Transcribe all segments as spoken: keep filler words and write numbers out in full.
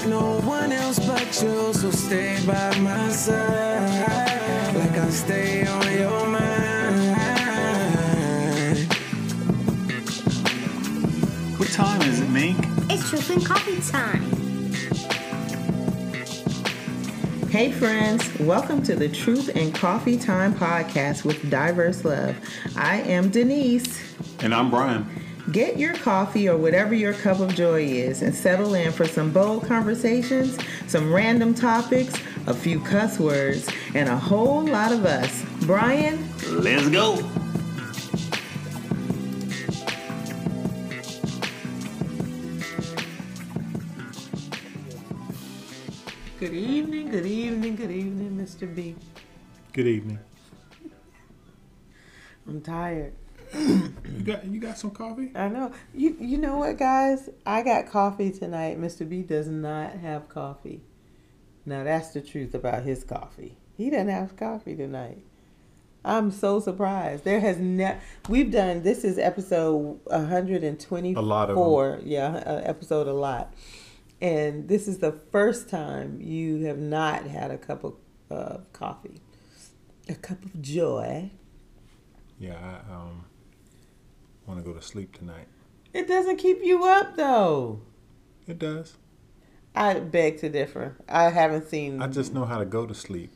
no one else but you, so stay by my side, like I stay on your mind. What time is it, Mink? It's Truth and Coffee time. Hey friends, welcome to the Truth and Coffee Time podcast with Diverse Love. I am Denise. And I'm Brian. Get your coffee or whatever your cup of joy is and settle in for some bold conversations, some random topics, a few cuss words, and a whole lot of us. Brian, let's go. Good evening, good evening, good evening, Mister B. Good evening. I'm tired. You got you got some coffee? I know. You you know what, guys? I got coffee tonight. Mister B does not have coffee. Now that's the truth about his coffee. He doesn't have coffee tonight. I'm so surprised. There has ne- we've done this is episode one hundred twenty-four. A lot of them. Yeah, uh, episode a lot. And this is the first time you have not had a cup of uh, coffee. A cup of joy. Yeah, I um want to go to sleep tonight. It doesn't keep you up, though. It does. I beg to differ. I haven't seen... I just know how to go to sleep.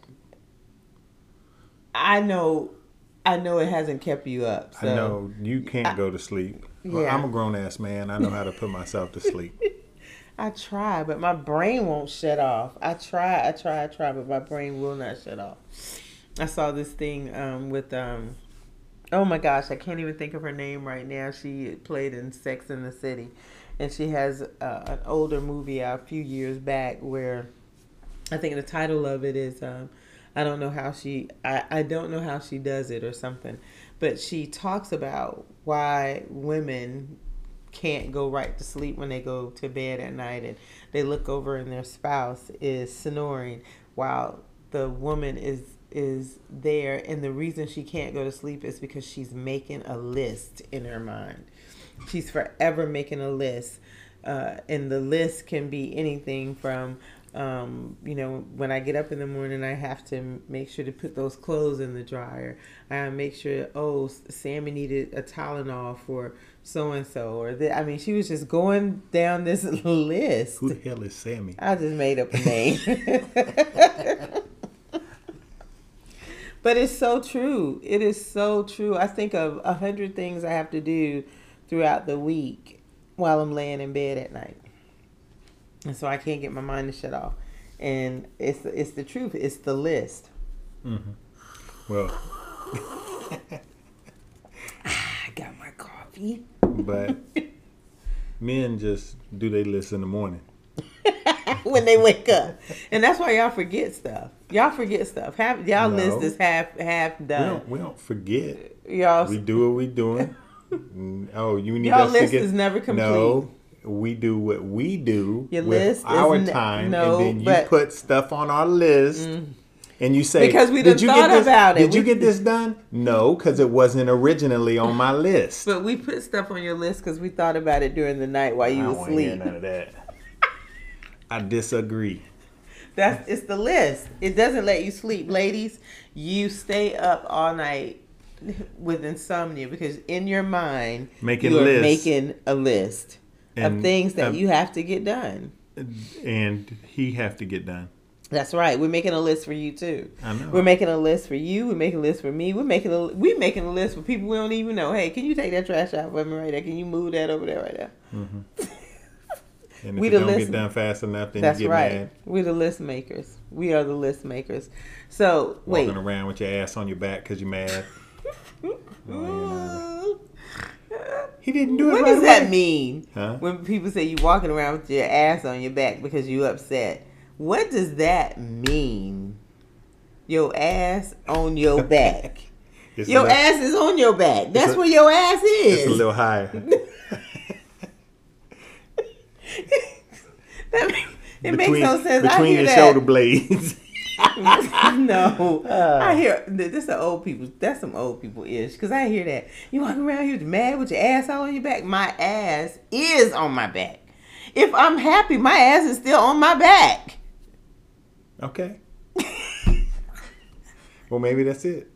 I know I know it hasn't kept you up. So. I know you can't I, go to sleep. Well, yeah. I'm a grown-ass man. I know how to put myself to sleep. I try, but my brain won't shut off. I try, I try, I try, but my brain will not shut off. I saw this thing um, with, um, oh my gosh, I can't even think of her name right now. She played in Sex and the City. And she has uh, an older movie out a few years back where I think the title of it is, um, I don't know how she, I, I don't know how she does it or something. But she talks about why women can't go right to sleep when they go to bed at night, and they look over and their spouse is snoring while the woman is is there, and the reason she can't go to sleep is because she's making a list in her mind. She's forever making a list, uh, and the list can be anything from Um, you know, when I get up in the morning, I have to make sure to put those clothes in the dryer. I make sure, oh, Sammy needed a Tylenol for so-and-so. Or the, I mean, she was just going down this list. Who the hell is Sammy? I just made up a name. But it's so true. It is so true. I think of a hundred things I have to do throughout the week while I'm laying in bed at night. And so I can't get my mind to shut off. And it's it's the truth. It's the list. Mm-hmm. Well, I got my coffee. But men just do their list in the morning. When they wake up. And that's why y'all forget stuff. Y'all forget stuff. Half, y'all No. list is half half We done. don't, we don't forget. Y'all, We do what we doing. Oh, you need y'all us to list get... is never complete. No. We do what we do Your with list is our n- time, no, and then you but- put stuff on our list, mm. and you say, Because we done "Did you thought get this? about it. Did you We- get this done?" No, because it wasn't originally on my list. But we put stuff on your list because we thought about it during the night while you I were don't want to hear asleep. none of that. I disagree. That's it's the list. It doesn't let you sleep, ladies. You stay up all night with insomnia because in your mind Making you are lists. making a list And, of things that um, you have to get done. And he have to get done. That's right. We're making a list for you too. I know. We're making a list for you. We're making a list for me. We're making a we're making a list for people we don't even know. Hey, can you take that trash out for me right there? Can you move that over there right there? Mm-hmm. And if We it the don't list- get done fast enough, then That's you get right. mad. We're the list makers. We are the list makers. So wait. Walking around with your ass on your back because you're mad. Oh, he didn't do it What right does that away. mean? Huh? When people say you walking around with your ass on your back because you upset, what does that mean? Your ass on your back. It's Your a little, ass is on your back. That's a- where your ass It's a is. little higher. That make- it between, makes no sense. I Between hear your that. shoulder blades. No, Uh. I hear this. Is old people. That's some old people ish. Because I hear that you walking around here mad with your ass all on your back. My ass is on my back. If I'm happy, my ass is still on my back. Okay. Well, maybe that's it.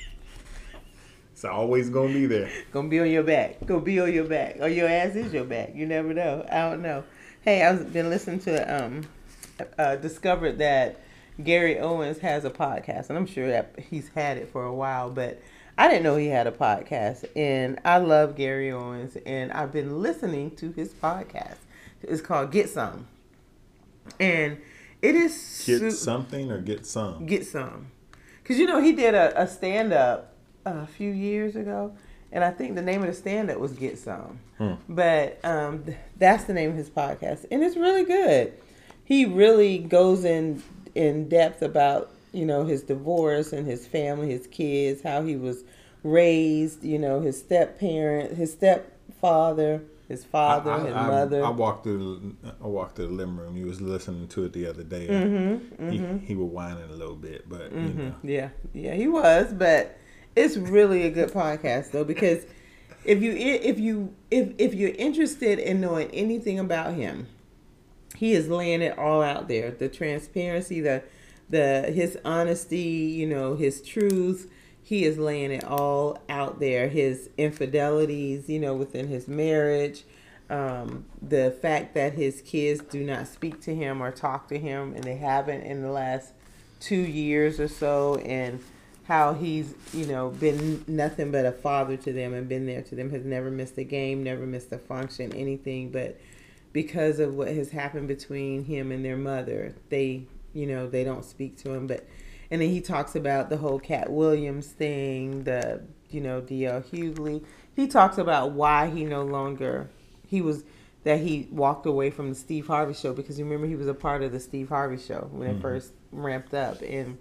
It's always gonna be there. Gonna be on your back. Gonna be on your back. Or your ass is your back. You never know. I don't know. Hey, I've been listening to um uh discovered that Gary Owens has a podcast, and I'm sure that he's had it for a while, but I didn't know he had a podcast. And I love Gary Owens, and I've been listening to his podcast. It's called Get Some. And it is Get su- something or get some? Get Some. Because, you know, he did a, a stand-up a few years ago, and I think the name of the stand-up was Get Some. Hmm. But um, th- that's the name of his podcast, and it's really good. He really goes in in depth about, you know, his divorce and his family, his kids, how he was raised, you know, his step-parent, his stepfather, his father, I, I, his I, mother. I walked through. I walked through the living room. You was listening to it the other day. Mm-hmm, mm-hmm. He, he was whining a little bit, but Mm-hmm. you know. Yeah, yeah, he was, but it's really a good podcast though, because if you if you if if you're interested in knowing anything about him, he is laying it all out there. The transparency, the the his honesty, you know, his truth. He is laying it all out there. His infidelities, you know, within his marriage, um, the fact that his kids do not speak to him or talk to him, and they haven't in the last two years or so, and how he's, you know, been nothing but a father to them and been there to them, has never missed a game, never missed a function, anything. But because of what has happened between him and their mother, they, you know, they don't speak to him. But and then he talks about the whole Cat Williams thing, the, you know, D L Hughley. He talks about why he no longer, he was, that he walked away from the Steve Harvey show, because you remember he was a part of the Steve Harvey show when it mm-hmm. first ramped up. And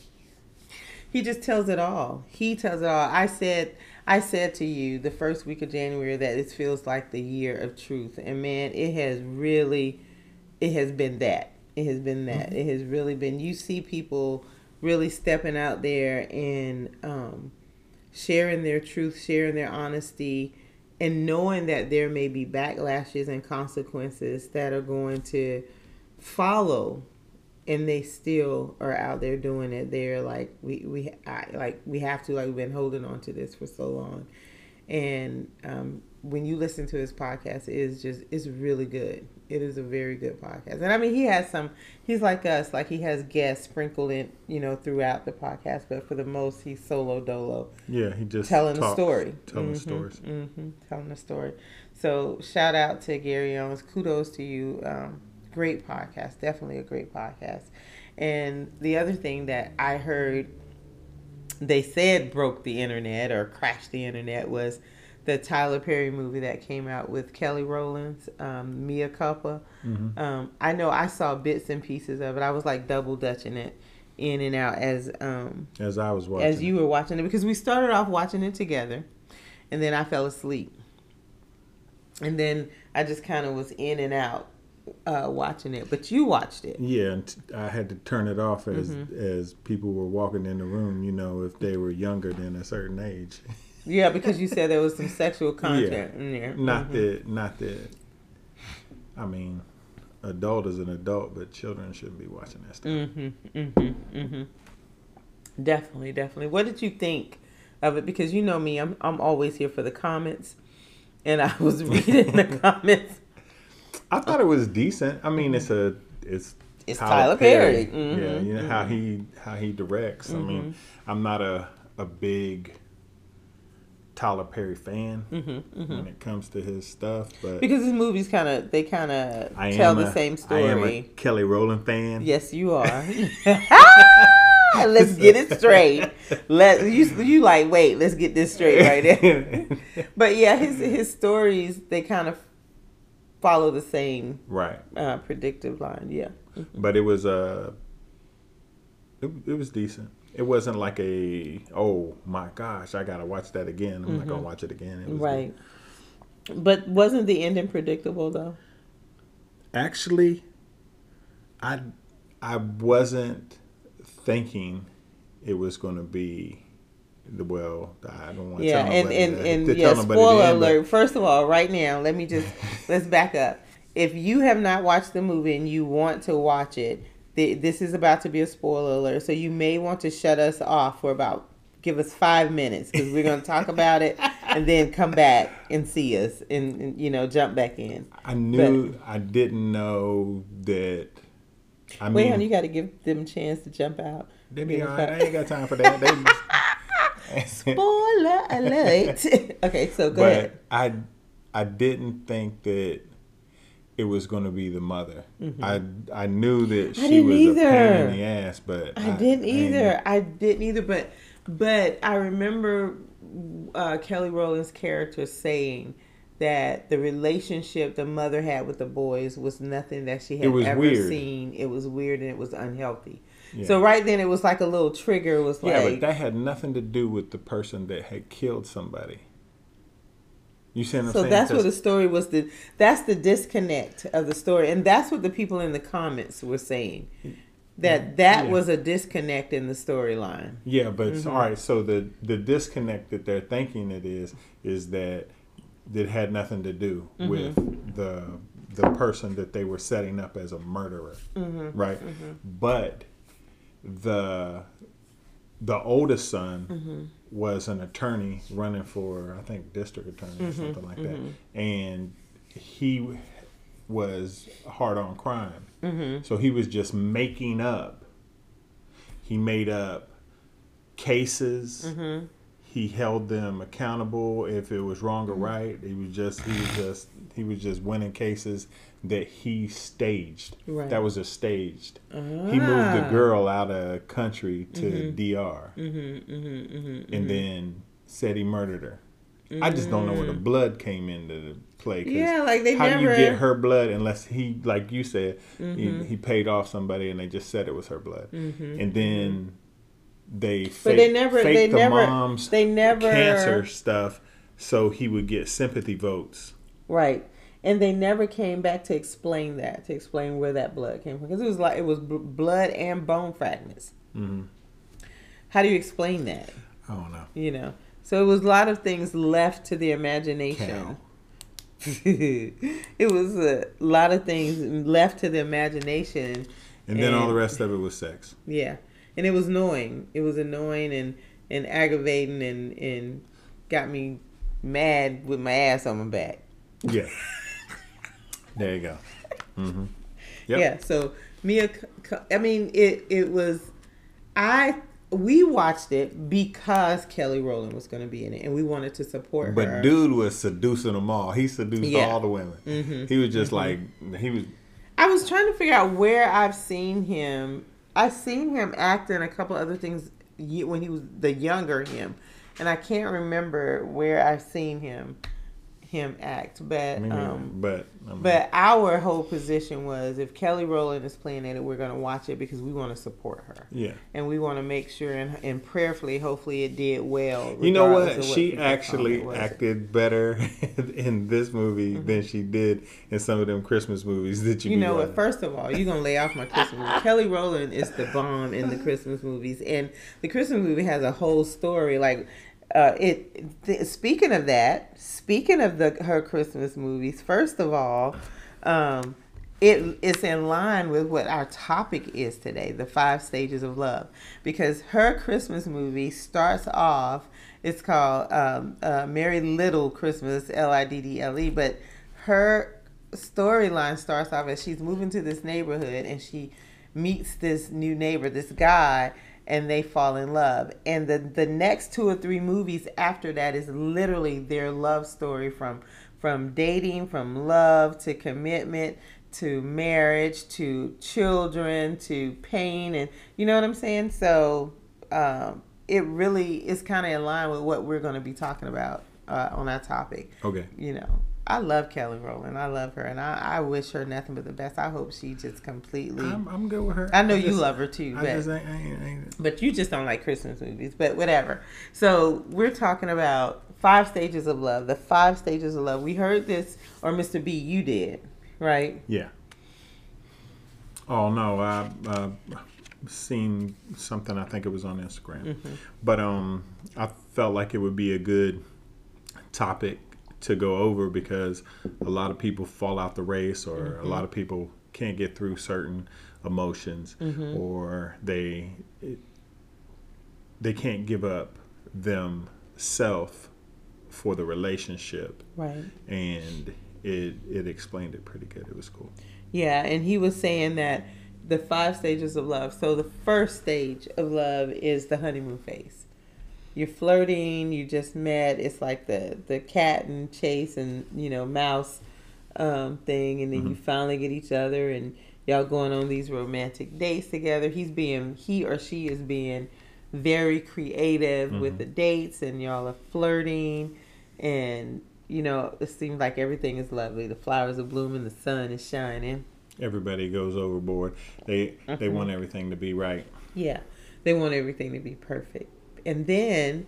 he just tells it all. He tells it all. I said, I said to you the first week of January that it feels like the year of truth. And man, it has really, it has been that. It has been that. Mm-hmm. It has really been, you see people really stepping out there and um, sharing their truth, sharing their honesty, and knowing that there may be backlashes and consequences that are going to follow, and they still are out there doing it. They're like, we we I, like we have to, like, we've been holding on to this for so long. And um, when you listen to his podcast, it is just, it's really good. It is a very good podcast. And I mean, he has some, he's like us, like he has guests sprinkled in, you know, throughout the podcast, but for the most, he's solo dolo. Yeah, he just telling talks, a story. Telling mm-hmm, stories. Mm-hmm, telling a story. So shout out to Gary Owens. Kudos to you. Um, great podcast. Definitely a great podcast. And the other thing that I heard they said broke the internet or crashed the internet was the Tyler Perry movie that came out with Kelly Rowland, um, Mia Culpa. Mm-hmm. Um, I know I saw bits and pieces of it. I was like double dutching it in and out as um, as I was watching as you it. were watching it, because we started off watching it together, and then I fell asleep, and then I just kind of was in and out uh, watching it. But you watched it. Yeah, and t- I had to turn it off as mm-hmm. as people were walking in the room. You know, if they were younger than a certain age. Yeah, because you said there was some sexual content yeah. in there. Not mm-hmm. that, not that. I mean, adult is an adult, but children shouldn't be watching that stuff. Mm-hmm, mm-hmm, mm-hmm. Definitely, definitely. What did you think of it? Because you know me, I'm I'm always here for the comments, and I was reading the comments. I thought it was decent. I mean, it's a it's it's Tyler, Tyler Perry. Perry. Mm-hmm, yeah, you know mm-hmm. how he how he directs. Mm-hmm. I mean, I'm not a a big Tyler Perry fan mm-hmm, mm-hmm. when it comes to his stuff, but because his movies kind of they kind of tell the a, same story. I am a Kelly Rowland fan. Yes, you are. Let's get it straight. Let you you like wait. Let's get this straight right there. But yeah, his his stories they kind of follow the same right uh, predictive line. Yeah, mm-hmm. But it was uh, it, it was decent. It wasn't like a, oh my gosh, I gotta watch that again. I'm mm-hmm. not gonna watch it again. It was right. Good. But wasn't the ending predictable though? Actually, I I wasn't thinking it was gonna be the well. I don't want to yeah, tell and nobody and that, and to yeah. tell nobody Spoiler end, alert! First of all, right now, let me just let's back up. if you have not watched the movie and you want to watch it, th- this is about to be a spoiler alert. So you may want to shut us off for about, give us five minutes because we're going to talk about it and then come back and see us and, and you know, jump back in. I knew, But, I didn't know that. I wait, mean, honey, you got to give them a chance to jump out. they be all right. I ain't got time for that. They, Spoiler alert. Okay, so go but ahead. I, I didn't think that it was going to be the mother. Mm-hmm. I I knew that she was either. a pain in the ass, but I, I didn't I either. I didn't either. But but I remember uh, Kelly Rowland's character saying that the relationship the mother had with the boys was nothing that she had ever weird. seen. It was weird and it was unhealthy. Yeah. So right then it was like a little trigger. It was Yeah, like, but that had nothing to do with the person that had killed somebody. You see what I'm so saying? that's what 'Cause- the story was. The that's the disconnect of the story, and that's what the people in the comments were saying. That that Yeah. was a disconnect in the storyline. Yeah, but Mm-hmm. all right. So the the disconnect that they're thinking it is is that it had nothing to do Mm-hmm. with the the person that they were setting up as a murderer, Mm-hmm. right? But the the oldest son Mm-hmm. was an attorney running for, I think, district attorney or Mm-hmm. something like that, and he was hard on crime. Mm-hmm. So he was just making up. He made up cases. Mm-hmm. He held them accountable if it was wrong or right. He was just he was just he was just winning cases that he staged. Right. That was a staged. He moved the Ah. girl out of country to Mm-hmm. D R Mm-hmm, mm-hmm, mm-hmm. and then said he murdered her. I just don't know where the blood came into the play. 'Cause Yeah, like they how do you never- get her blood unless he, like you said, Mm-hmm. he, he paid off somebody and they just said it was her blood, and then they But fake, they never- faked they the never- mom's they never- cancer stuff so he would get sympathy votes. Right. And they never came back to explain that, to explain where that blood came from, because it was like it was b- blood and bone fragments. Mm-hmm. How do you explain that? I don't know. You know, so it was a lot of things left to the imagination. Cow. It was a lot of things left to the imagination, And then all the rest of it was sex. yeah, and it was annoying. It was annoying and and aggravating and and got me mad with my ass on my back. Yeah. There you go. Mm-hmm. Yep. Yeah, so Mia, I mean, it it was, I we watched it because Kelly Rowland was going to be in it, and we wanted to support her. But dude was seducing them all. He seduced Yeah. all the women. Mm-hmm. He was just like he was. I was trying to figure out where I've seen him. I've seen him act in a couple other things y- when he was the younger him, and I can't remember where I've seen him him act. But Me neither. um, but I mean, but our whole position was if Kelly Rowland is playing in it, we're going to watch it because we want to support her. yeah. And we want to make sure and, and prayerfully, hopefully, it did well. You know regardless what? of She people's actually comment was. acted better in this movie than she did in some of them Christmas movies that you. You be know what? watching. First of all, you're going to lay off my Christmas movie. Kelly Rowland is the bomb in the Christmas movies. And the Christmas movie has a whole story. Like, uh, it. Th- speaking of that, speaking of the her Christmas movies, first of all, um, it it's in line with what our topic is today, the five stages of love. Because her Christmas movie starts off, it's called um, uh, Merry Little Christmas, L I D D L E, but her storyline starts off as she's moving to this neighborhood and she meets this new neighbor, this guy, and they fall in love. And the the next two or three movies after that is literally their love story, from from dating, from love to commitment to marriage to children to pain, and you know what I'm saying? So um, it really is kind of in line with what we're going to be talking about uh, on our topic. Okay. You know, I love Kelly Rowland. I love her, and I, I wish her nothing but the best. I hope she just completely. I'm, I'm good with her. I know I you just- love her too, I but just ain't, ain't, ain't. but you just don't like Christmas movies. But whatever. So we're talking about five stages of love. The five stages of love. We heard this, or Mister B, you did, right? Yeah. Oh no, I uh, seen something. I think it was on Instagram, Mm-hmm. but um, I felt like it would be a good topic to go over because a lot of people fall out the race, or mm-hmm. a lot of people can't get through certain emotions, mm-hmm. or they it, they can't give up themself for the relationship. Right. And it it explained it pretty good. It was cool. Yeah, and he was saying that the five stages of love. So the first stage of love is the honeymoon phase. You're flirting, you just met. It's like the, the cat and chase and, you know, mouse um, thing. And then mm-hmm. you finally get each other and y'all going on these romantic dates together. He's being, he or she is being very creative mm-hmm. with the dates, and y'all are flirting. And, you know, it seems like everything is lovely. The flowers are blooming, the sun is shining. Everybody goes overboard. They mm-hmm. they want everything to be right. Yeah, they want everything to be perfect. And then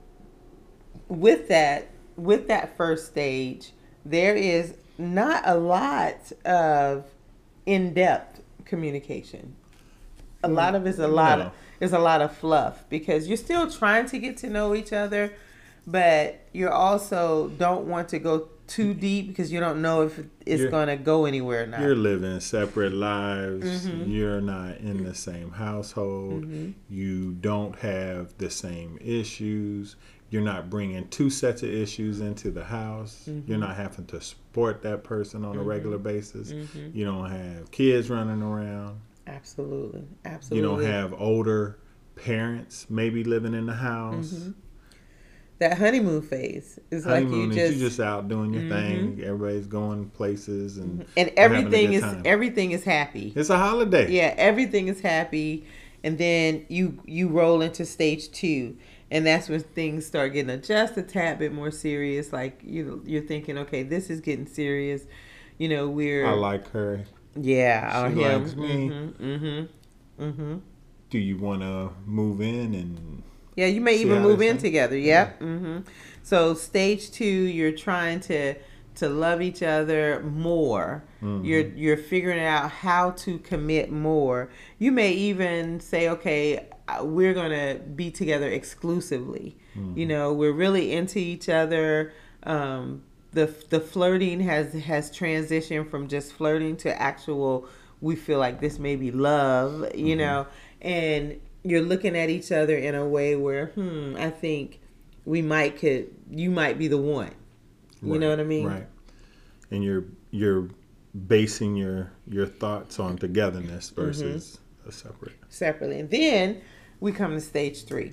with that, with that first stage, there is not a lot of in-depth communication. A mm, lot of it's a lot no. of it's a lot of fluff, because you're still trying to get to know each other, but you also don't want to go too deep because you don't know if it's you're, going to go anywhere or not. You're living separate lives. Mm-hmm. You're not in the same household. Mm-hmm. You don't have the same issues. You're not bringing two sets of issues into the house. Mm-hmm. You're not having to support that person on mm-hmm. a regular basis. Mm-hmm. You don't have kids running around. Absolutely. Absolutely. You don't have older parents maybe living in the house. Mm-hmm. That honeymoon phase is honeymoon like you just you're just out doing your mm-hmm. thing. Everybody's going places and mm-hmm. and everything is time. everything is happy. It's a holiday. Yeah, everything is happy, and then you you roll into stage two, and that's when things start getting just a tad bit more serious. Like you you're thinking, okay, this is getting serious. You know, we're I like her. Yeah, she him. likes me. Mm-hmm. Mm-hmm. Mm-hmm. Do you want to move in and? Yeah, you may even move in together. Yep. Yeah. Mm-hmm. So stage two, you're trying to to love each other more. Mm-hmm. You're you're figuring out how to commit more. You may even say, okay, we're gonna be together exclusively. Mm-hmm. You know, we're really into each other. Um, the the flirting has has transitioned from just flirting to actual. We feel like this may be love. You mm-hmm. know, and you're looking at each other in a way where, hmm, I think we might could, you might be the one. You right, know what I mean? Right. And you're you're basing your your thoughts on togetherness versus mm-hmm. a separate. Separately. And then we come to stage three.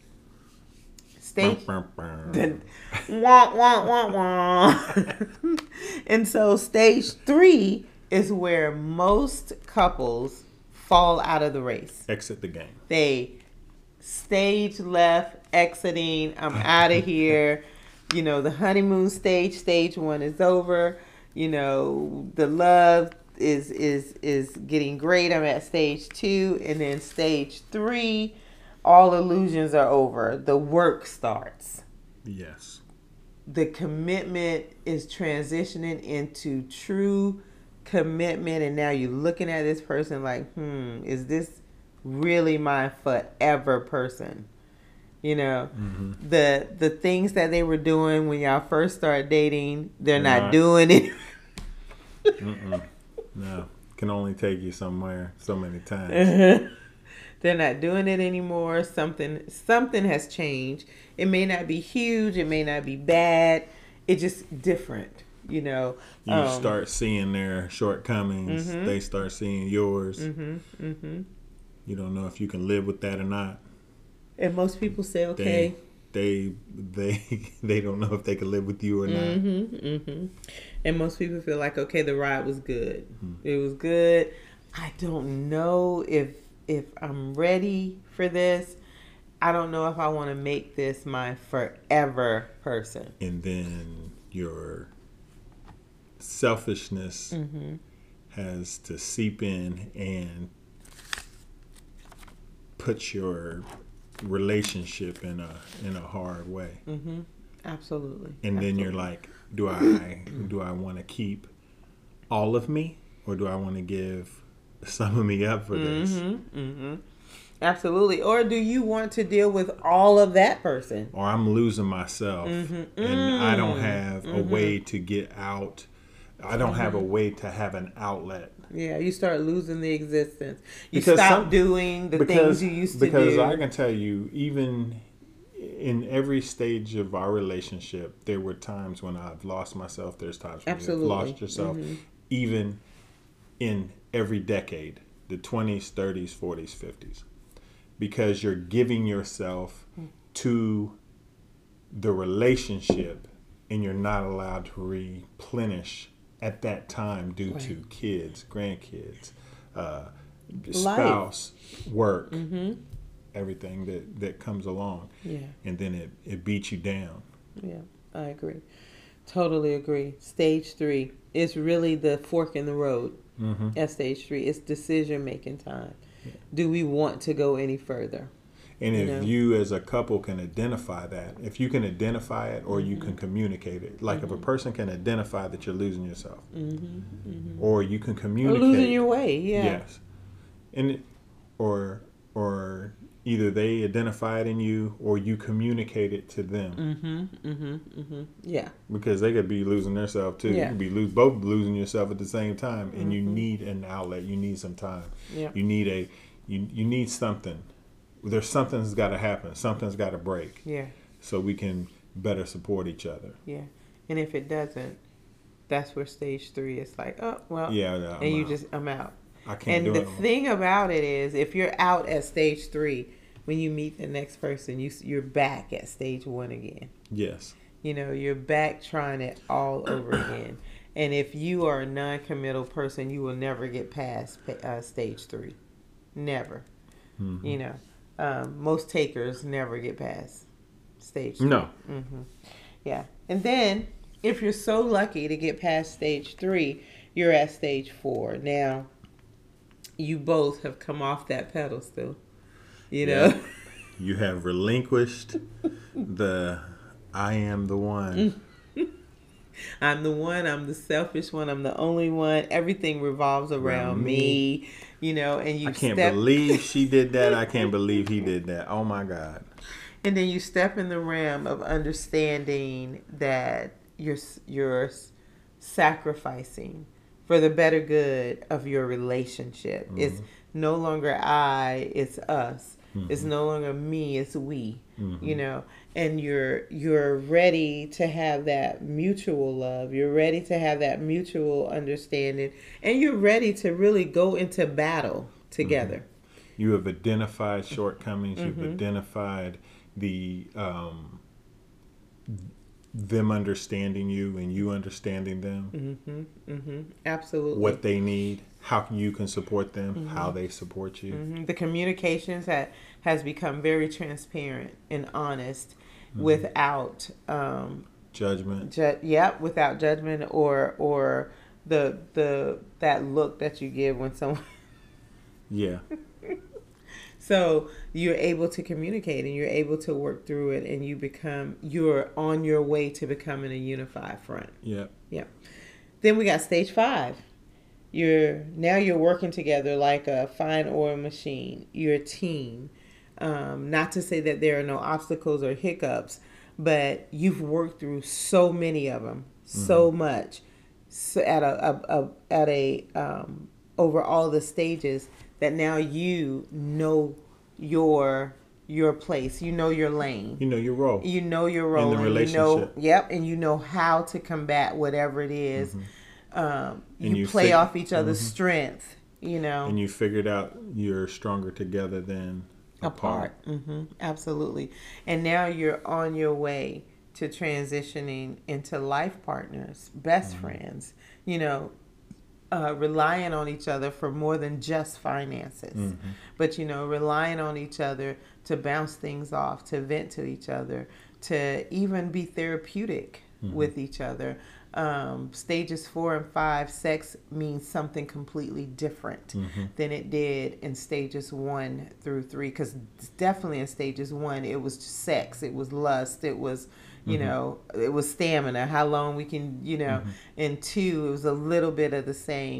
Stage. Then, wah, wah, wah, wah. And so stage three is where most couples fall out of the race. Exit the game. They stage left, exiting. I'm out of here. You know, the honeymoon stage, stage one is over. You know, the love is is is getting great. I'm at stage two, and then stage three, all illusions are over. The work starts. Yes. The commitment is transitioning into true commitment, and now you're looking at this person like, hmm, is this really my forever person? You know, mm-hmm. the the things that they were doing when y'all first started dating, they're, they're not, not doing it. No, can only take you somewhere so many times. They're not doing it anymore. Something something has changed. It may not be huge. It may not be bad. It's just different. You know, you um, start seeing their shortcomings. Mm-hmm. They start seeing yours. Mm-hmm. Mm-hmm. You don't know if you can live with that or not. And most people say, okay. They they they, they don't know if they can live with you or not. Mm-hmm. Mm-hmm. And most people feel like, okay, the ride was good. Mm-hmm. It was good. I don't know if if I'm ready for this. I don't know if I want to make this my forever person. And then your selfishness mm-hmm. has to seep in and put your relationship in a in a hard way. Mm-hmm. Absolutely. And Absolutely. then you're like, do I do I want to keep all of me, or do I want to give some of me up for this? Mm-hmm. Mm-hmm. Absolutely. Or do you want to deal with all of that person? Or I'm losing myself, Mm-hmm. and Mm. I don't have Mm-hmm. a way to get out. I don't Mm-hmm. have a way to have an outlet. Yeah, you start losing the existence. You Because stop some- doing the because, things you used to because do. I can tell you, even in every stage of our relationship, there were times when I've lost myself. There's times when Absolutely. you've lost yourself. Mm-hmm. Even in every decade, the twenties, thirties, forties, fifties. Because you're giving yourself to the relationship and you're not allowed to replenish at that time due Right. to kids, grandkids, uh, Life. spouse, work, Mm-hmm. everything that, that comes along. Yeah, And then it, it beats you down. yeah, I agree. Totally agree. Stage three is really the fork in the road. Mm-hmm. At stage three, it's decision making time. Do we want to go any further? And You if know? you as a couple can identify that, if you can identify it or you can communicate it, like if a person can identify that you're losing yourself, Mm-hmm. or you can Or communicate, losing your way, yeah. yes, and it, or or either they identify it in you or you communicate it to them, Mm-hmm, mm-hmm, mm-hmm. Yeah. because they could be losing themselves too. You Yeah. could be lose, both losing yourself at the same time, and you Mm-hmm. need an outlet. You need some time. Yeah. You need a you you need something. There's something's got to happen. Something's got to break. Yeah. So we can better support each other. Yeah. And if it doesn't, that's where stage three is like, oh, well, Yeah, no, I'm and you out. just, I'm out. I can't And do the it. thing about it is, if you're out at stage three, when you meet the next person, you you're back at stage one again. Yes. You know, you're back trying it all over again. And if you are a non-committal person, you will never get past uh, stage three. Never. Mhm. You know, um, most takers never get past stage three. No. Mm-hmm. Yeah. And then, if you're so lucky to get past stage three, you're at stage four. Now, you both have come off that pedestal. You know? Yeah. You have relinquished the I am the one. I'm the one, I'm the selfish one, I'm the only one. Everything revolves around, Around me. me. You know, and you I can't step, believe she did that. I can't believe he did that. Oh my God. and then you step in the realm of understanding that you're you're sacrificing for the better good of your relationship. Mm-hmm. It's no longer I, it's us. Mm-hmm. It's no longer me, it's we. Mm-hmm. You know, and you're you're ready to have that mutual love. You're ready to have that mutual understanding, and you're ready to really go into battle together. You have identified shortcomings. Mm-hmm. You've identified the um, them understanding you and you understanding them. Mm-hmm. Mm-hmm. Absolutely. What they need, how you can support them, Mm-hmm. how they support you. Mm-hmm. The communications that has become very transparent and honest, Mm-hmm. without um, Judgment. ju- yep, without judgment or or the the that look that you give when someone. Yeah. So you're able to communicate and you're able to work through it, and you become you're on your way to becoming a unified front. Yep. Yep. Then we got stage five. You're now you're working together like a fine oil machine. You're a team. Um, not to say that there are no obstacles or hiccups, but you've worked through so many of them, so much, so at a, a, a at a um, over all the stages, that now you know your your place. You know your lane. You know your role. You know your role. In the and you know, relationship. yep, and you know how to combat whatever it is. Um, you, And you play fig- off each other's strength. You know, And you figured out you're stronger together than apart. apart. hmm Absolutely. And now you're on your way to transitioning into life partners, best friends. You know, uh, relying on each other for more than just finances, but you know, relying on each other to bounce things off, to vent to each other, to even be therapeutic with each other. Um, stages four and five, sex means something completely different Mm-hmm. than it did in stages one through three. Because definitely in stages one, it was just sex, it was lust, it was, you Mm-hmm. know, it was stamina, how long we can, you know. And two, it was a little bit of the same.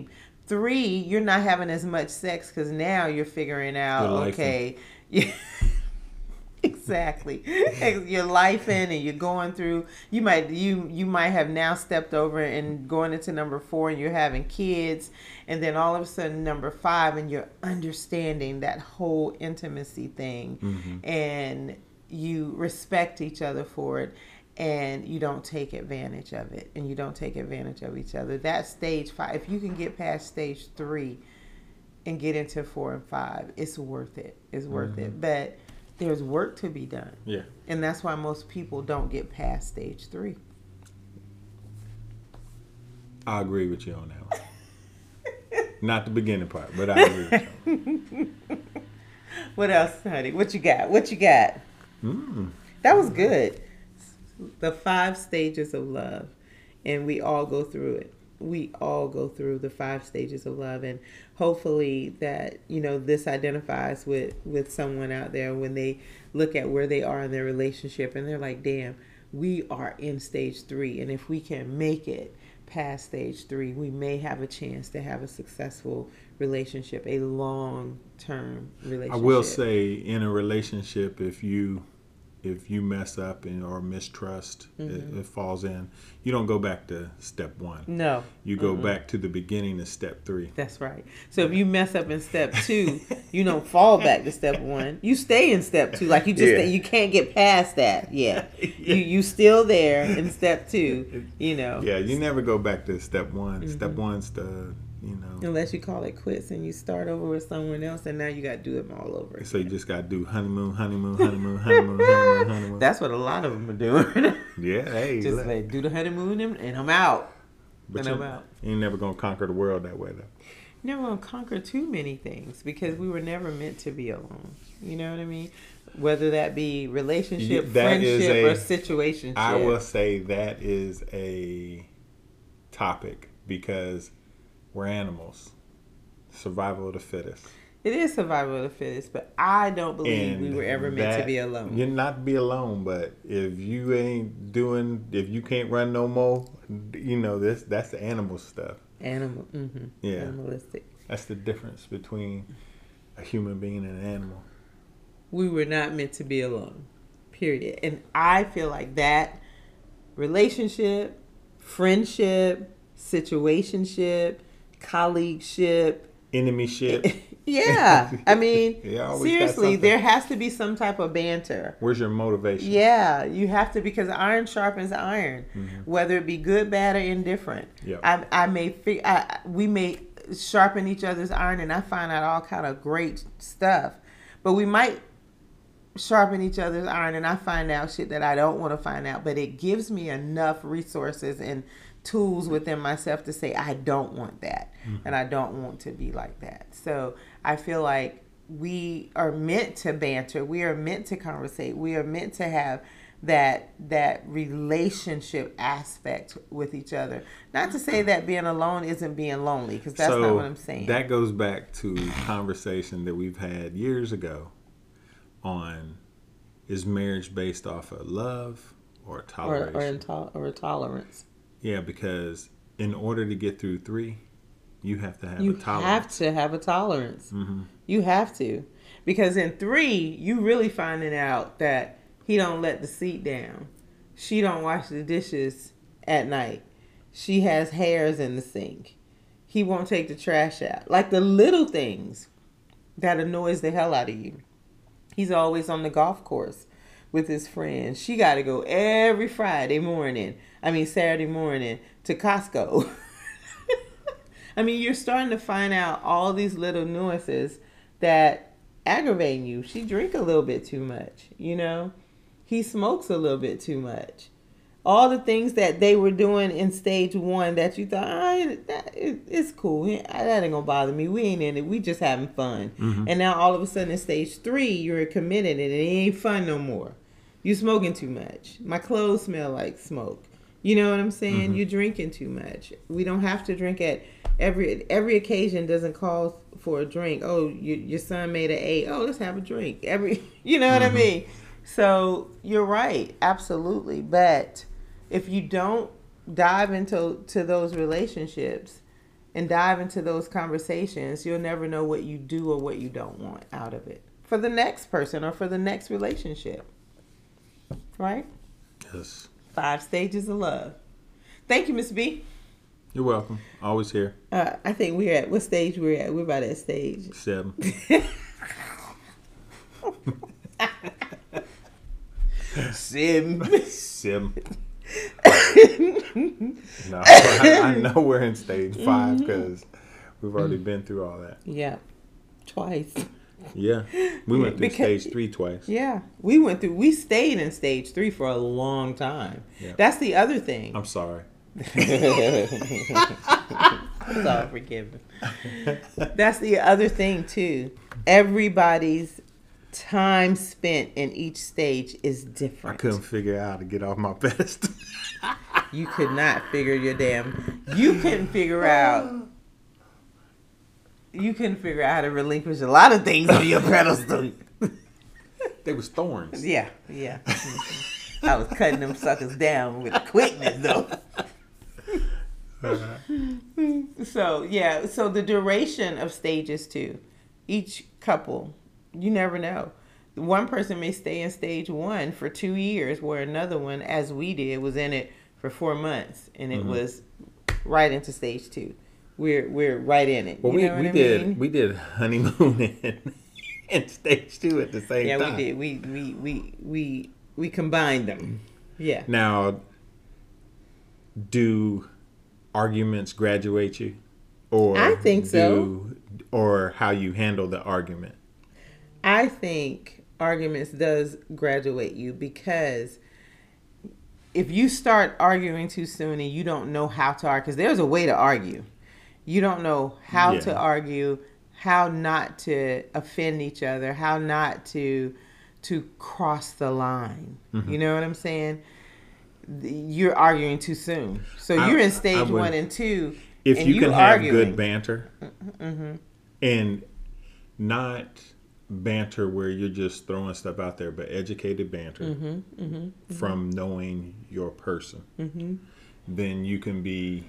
Three, you're not having as much sex because now you're figuring out, You're okay, yeah, exactly. You're lifing and you're going through. You might you you might have now stepped over and going into number four, and you're having kids, and then all of a sudden number five, and you're understanding that whole intimacy thing, Mm-hmm. and you respect each other for it. And you don't take advantage of it, and you don't take advantage of each other. That's stage five. If you can get past stage three and get into four and five, it's worth it. It's worth Mm-hmm. it. But there's work to be done. Yeah. And that's why most people don't get past stage three. I agree with you on that one. Not the beginning part, but I agree with you. What else, honey? What you got? What you got? Mm. That was good. The five stages of love, and we all go through it. We all go through the five stages of love, and hopefully that, you know, this identifies with with someone out there when they look at where they are in their relationship and they're like, damn, we are in stage three, and if we can make it past stage three, we may have a chance to have a successful relationship, a long-term relationship. I will say, in a relationship, if you if you mess up and or mistrust, Mm-hmm. it, it falls in. You don't go back to step one. No. You go Mm-mm. back to the beginning of step three. That's right. So if you mess up in step two, you don't fall back to step one. You stay in step two. Like you just Yeah. you can't get past that. Yeah. You you still there in step two, you know. Yeah, you never go back to step one. Mm-hmm. Step one's the, you know. Unless you call it quits and you start over with someone else, and now you got to do them all over. So you again. just got to do honeymoon, honeymoon, honeymoon, honeymoon, honeymoon, honeymoon. That's what a lot of them are doing. Yeah, hey. Just look. like do the honeymoon and, and I'm out. But and you, I'm out. you ain't never going to conquer the world that way, though. Never gonna conquer too many things because we were never meant to be alone. You know what I mean? Whether that be relationship, Yeah, that is friendship, a- or situationship. I will say that is a topic because we're animals. Survival of the fittest. It is survival of the fittest, but I don't believe we were ever meant to that- be alone. You're not to be alone, but if you ain't doing, if you can't run no more, you know, this that's the animal stuff. Animal, mm-hmm. Yeah. Animalistic. That's the difference between a human being and an animal. We were not meant to be alone. Period. And I feel like that relationship, friendship, situationship, colleagueship, Enemyship. yeah. I mean, Yeah, always got seriously, something. there has to be some type of banter. Where's your motivation? Yeah, you have to, because iron sharpens iron, Mm-hmm. whether it be good, bad, or indifferent. Yep. I, I may, fig- I, we may sharpen each other's iron, and I find out all kind of great stuff. But we might sharpen each other's iron, and I find out shit that I don't want to find out. But it gives me enough resources and tools within myself to say I don't want that, Mm-hmm. and I don't want to be like that. So I feel like we are meant to banter. We are meant to conversate. We are meant to have that that relationship aspect with each other. Not to say that being alone isn't being lonely, because that's so not what I'm saying. That goes back to conversation that we've had years ago on, is marriage based off of love or or toleration? or, intol- or tolerance. Yeah, because in order to get through three, you have to have You a tolerance. have to have a tolerance. Mm-hmm. You have to, because in three, you really finding out that he don't let the seat down. She don't wash the dishes at night. She has hairs in the sink. He won't take the trash out. Like the little things that annoys the hell out of you. He's always on the golf course with his friends. She got to go every Friday morning. I mean, Saturday morning to Costco. I mean, you're starting to find out all these little nuances that aggravate you. She drink a little bit too much, you know. He smokes a little bit too much. All the things that they were doing in stage one that you thought, oh, that, it, it's cool. That ain't gonna bother me. We ain't in it. We just having fun. Mm-hmm. And now all of a sudden in stage three, you're committed and it ain't fun no more. You smoking too much. My clothes smell like smoke. You know what I'm saying? Mm-hmm. You're drinking too much. We don't have to drink at every every occasion. Doesn't call for a drink. Oh, you, your son made an eight. Oh, let's have a drink. Every, you know what Mm-hmm. I mean? So you're right, absolutely. But if you don't dive into to those relationships and dive into those conversations, you'll never know what you do or what you don't want out of it for the next person or for the next relationship. Right? Yes. Five stages of love. Thank you, Miss B. You're welcome. Always here. Uh, I think we're at what stage we're at. We're about at stage Seven. Sim. Sim. No, I, I know we're in stage five because we've already been through all that. Yeah, twice. Yeah, we went through Because- stage three twice. Yeah, we went through. We stayed in stage three for a long time. Yeah. That's the other thing. I'm sorry. It's all forgiven. That's the other thing too. Everybody's time spent in each stage is I different. couldn't figure out how to get off my pedestal. You could not figure your damn. You couldn't figure out. You couldn't figure out how to relinquish a lot of things on your pedestal. They was thorns. Yeah, yeah. I was cutting them suckers down with quickness, though. So, yeah. So the duration of stages too. Each couple, you never know. One person may stay in stage one for two years, where another one, as we did, was in it for four months, and it mm-hmm. was right into stage two. We're we're right in it. Well, you we, know we what did I mean? we did honeymoon in, in stage two at the same yeah, time. Yeah, we did. We we we we we combined them. Yeah. Now, do arguments graduate you, or I think so, do, or how you handle the argument? I think arguments does graduate you, because if you start arguing too soon and you don't know how to argue, because there's a way to argue. You don't know how yeah. to argue, how not to offend each other, how not to to cross the line. Mm-hmm. You know what I'm saying? You're arguing too soon. So I, you're in stage would, one and two. If and you, you can have arguing. good banter, mm-hmm. and not banter where you're just throwing stuff out there, but educated banter mm-hmm, mm-hmm, mm-hmm. from knowing your person, mm-hmm. then you can be,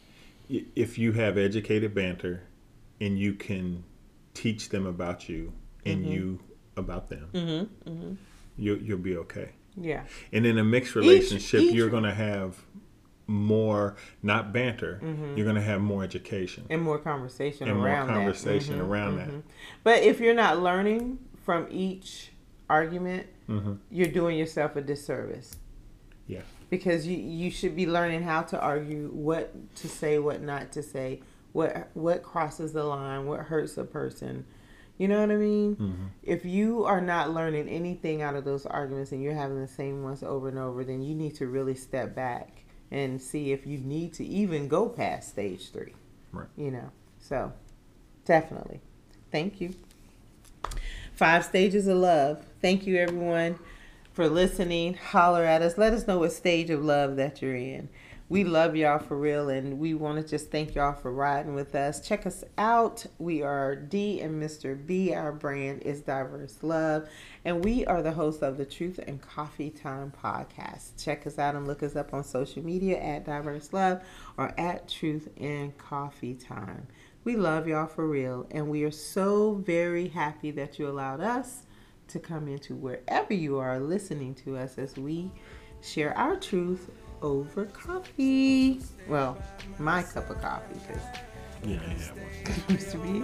if you have educated banter and you can teach them about you and mm-hmm. you about them, mm-hmm, mm-hmm. you, you'll be okay. Yeah. And in a mixed relationship, each, each, you're going to have more, not banter, mm-hmm. you're going to have more education. And more conversation and around more conversation that. Mm-hmm, around mm-hmm. that. But if you're not learning from each argument, mm-hmm. you're doing yourself a disservice. Yeah. Because you, you should be learning how to argue, what to say, what not to say, what what crosses the line, what hurts a person. You know what I mean? Mm-hmm. If you are not learning anything out of those arguments and you're having the same ones over and over, then you need to really step back and see if you need to even go past stage three. Right. You know, so definitely. Thank you. Five stages of love. Thank you, everyone, for listening. Holler at us. Let us know what stage of love that you're in. We love y'all for real, and we want to just thank y'all for riding with us. Check us out. We are D and Mister B. Our brand is Diverse Love, and we are the hosts of the Truth and Coffee Time podcast. Check us out and look us up on social media at Diverse Love or at Truth and Coffee Time. We love y'all for real, and we are so very happy that you allowed us to come into wherever you are listening to us as we share our truth over coffee. Well, my cup of coffee, because yeah, I have one. Mister B.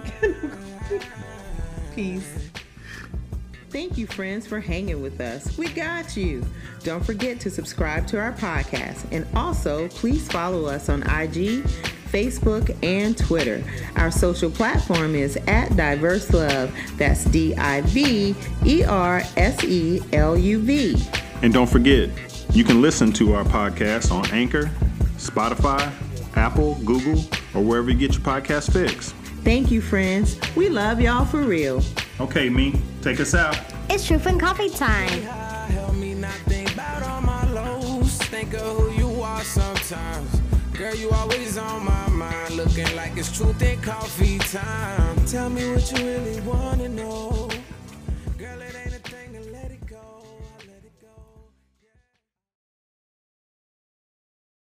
Peace. Thank you, friends, for hanging with us. We got you. Don't forget to subscribe to our podcast, and also please follow us on I G, Facebook, and Twitter. Our social platform is at Diverse Love. That's D I V E R S E L U V. And don't forget, you can listen to our podcast on Anchor, Spotify, Apple, Google, or wherever you get your podcast fix. Thank you, friends. We love y'all for real. Okay, me, take us out. It's Truth and Coffee Time. Help me not think about all my lows. Think of who you are sometimes. Girl, you always on my mind. Looking like it's Truth and Coffee Time. Tell me what you really want to know. Girl, it ain't